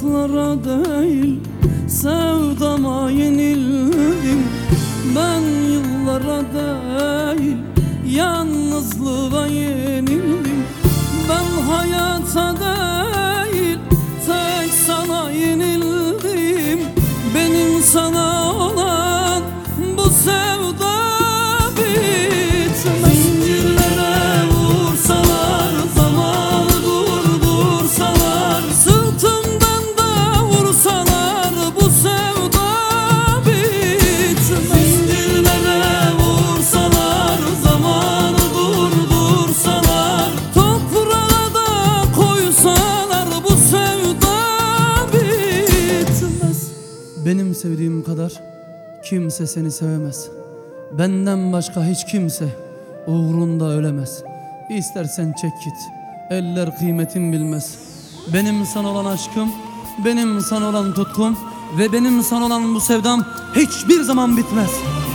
Hayatlara değil sevdama yenildim. Ben yıllara değil yalnızlığa yenildim. Ben hayata değil tek sana yenildim. Benim sana olan bu sevda bitmez. Zincirlere vursalar, zamanı durdursalar, sırtımdan da vursalar, bu sevda bitmez. Zincirlere vursalar, zamanı durdursalar, toprağa da koysalar, bu sevda bitmez. Benim sevdiğim kadar kimse seni sevemez. Benden başka hiç kimse uğrunda ölemez. İstersen çek git, eller kıymetin bilmez. Benim sana olan aşkım, benim sana olan tutkum ve benim sana olan bu sevdam hiçbir zaman bitmez.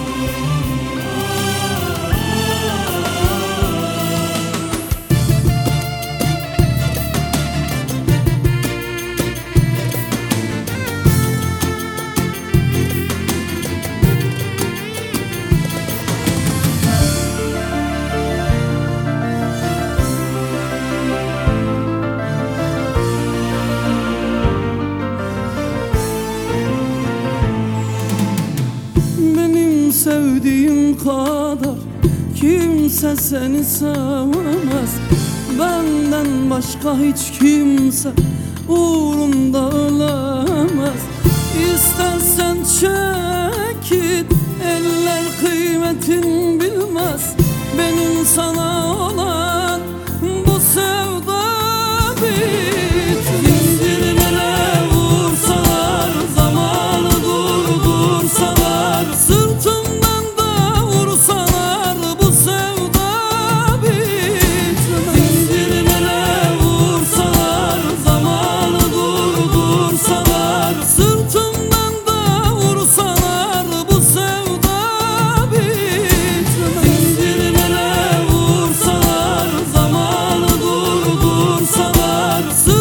Sevdiğim kadar kimse seni sevemez. Benden başka hiç kimse uğrunda ölemez. İstersen çek git, eller kıymetin bilmez. Benim sana olan bu sevda bitmez. Zincirlere vursalar, zamanı durdursalar, sırtımdan da vursalar, bu sevda bitmez. Zincirlere vursalar, zamanı durdursalar, sırtımdan da vursalar, bu sevda bitmez. Zincirlere vursalar, zamanı durdursalar,